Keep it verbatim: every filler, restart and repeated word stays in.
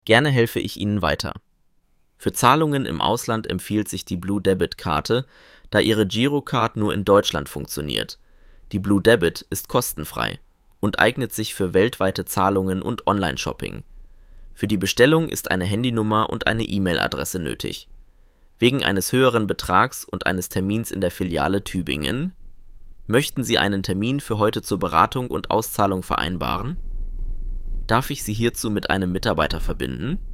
Gerne helfe ich Ihnen weiter. Für Zahlungen im Ausland empfiehlt sich die Blue Debit Karte, da Ihre Girocard nur in Deutschland funktioniert. Die Blue Debit ist kostenfrei und eignet sich für weltweite Zahlungen und Online-Shopping. Für die Bestellung ist eine Handynummer und eine E-Mail-Adresse nötig. Wegen eines höheren Betrags und eines Termins in der Filiale Tübingen möchten Sie einen Termin für heute zur Beratung und Auszahlung vereinbaren? Darf ich Sie hierzu mit einem Mitarbeiter verbinden?